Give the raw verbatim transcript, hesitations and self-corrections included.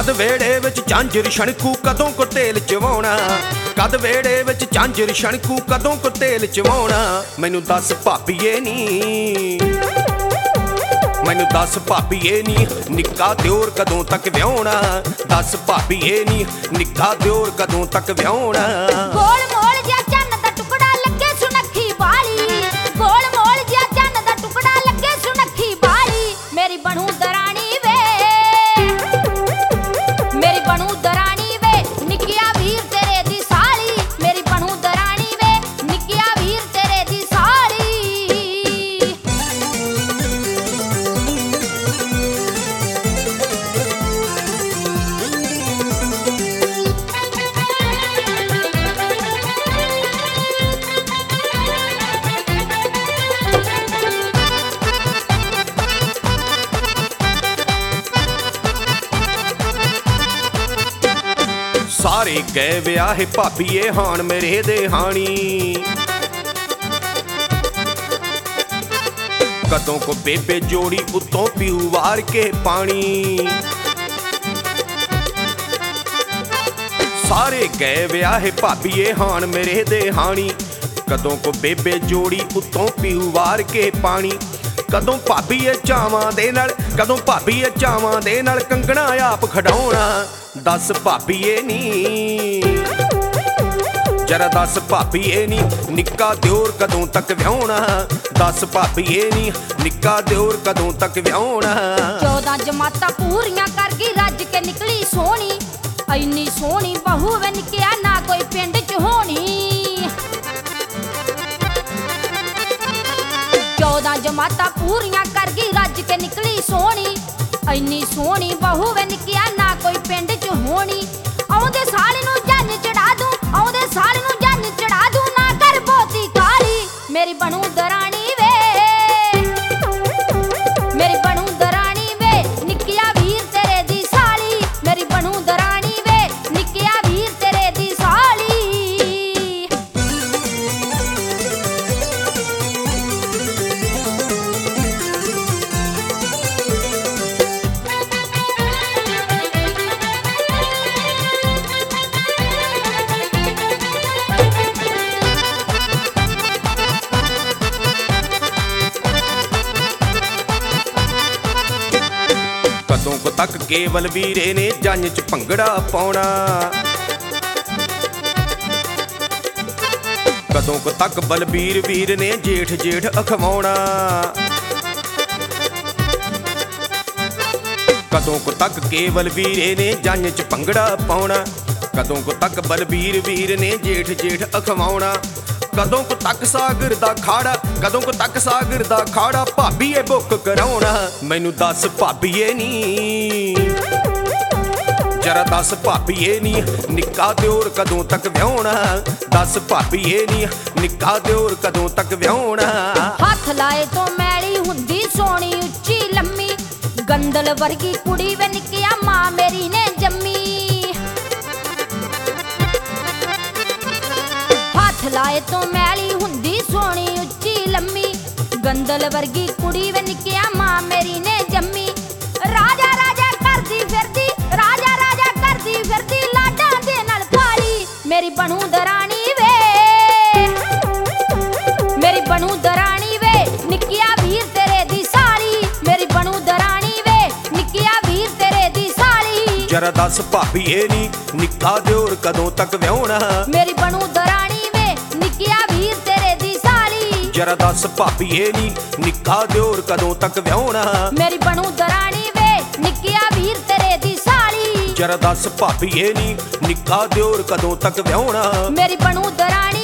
कद वेड़े विच झांजर छणकू कदों को तेल चवाउणा कद वेड़े विच झांजर छणकू कदों को तेल चवाउणा मैनू दस भापीए नी मैनू दस भापीए नी निक्का दिओर कदों तक विआहुणा दस भापीए नी निक्का दिओर कदों तक विआहुणा गोल मोल जिहा चन्न दा टुकड़ा लगे सुनक्खी वाली गोल मोल जिहा चन्न दा टुकड़ा लगे सुनक्खी वाली मेरी बनू दरानी वे मेरी बनू दरानी वे निक्किया वीर तेरे दी साली मेरी बनू दरानी वे निक्किया वीर तेरे दी साली सारे गए विआहे भापीए हाण मेरे दे हाणी कदों को बेबे जोड़ी उत्तों पीऊ वार के पानी सारे गए विआहे भापीए हाण मेरे दे हाणी कदों को बेबे जोड़ी उत्तों पीऊ वार के पानी कदों भापीए चावां दे नाल कदों भापीए चावां दे नाल कंगना आप खड़ाउणा दस भापीए नी जरा दस भापीए नी निक्का दिओर कदों तक विआहुणा दस भापीए नी निक्का दिओर कदों तक विआहुणा चौदह जमाता पूरियां कर गई रज के निकली सोहनी इन्नी सोहनी बहू वे निक्किया ना कोई पिंड च होनी चौदह जमाता पूरियां कर गई रज के निकली सोहनी इन्नी सोहनी बहू वे निक्किया ना कोई पिंड च होनी आउंदे साल नूं जंज चढ़ा दूं आउंदे साल नूं जंज चढ़ा दूं ना कर बोती काली मेरी बनू दरानी वे मेरी बनू दरानी वे निक्किया वीर तेरे दी साली मेरी बनू दरानी वे निक्किया वीर तेरे दी साली कदों को तक केवल वीरे ने जंज च भंगड़ा पाउणा कदों को तक बलबीर वीर ने जेठ जेठ अखवाउणा कदों को तक केवल वीरे ने जंज च भंगड़ा पाउणा कदों को तक बलबीर वीर ने जेठ जेठ अखवाउणा कदों को तक सागर दा खाड़ा कदों को तक सागर दा खाड़ा भाबीए बुक कराउणा मैनू दस भाबीए नी जरा दस भाबीए नी निक्का दिओर कदों तक विआहुणा दस भाबीए नी निक्का दिओर कदों तक विआहुणा हथ लाए तो मैली हुंदी सोनी उच्ची लम्मी गंदल वर्गी कुड़ी वे निक्किया मां मेरी ने जम्मी लाए तो मैली हुंदी सोनी उच्ची लम्मी गंदल वर्गी कुड़ी वे निक्किया मां मेरी ने जम्मी राजा राजा करदी फिरदी राजा राजा करदी फिरदी लाडा दे नाल काली मेरी बनू दरानी वे मेरी बनू दरानी वे निक्किया वीर तेरे दी साली मेरी बनू दरानी वे निक्किया वीर तेरे दी साली जरा दस भाबीए नी निक्का दिओर कदों तक विआहुणा मेरी बनू दरानी निक्किया वीर तेरे दी साली जरा दस भाबीए नी निक्का दिओर कदों तक विआहुणा मेरी बनू दरानी वे निक्किया वीर तेरे दी साली जरा दस भाबीए नी निक्का दिओर कदों तक विआहुणा मेरी बनू दरानी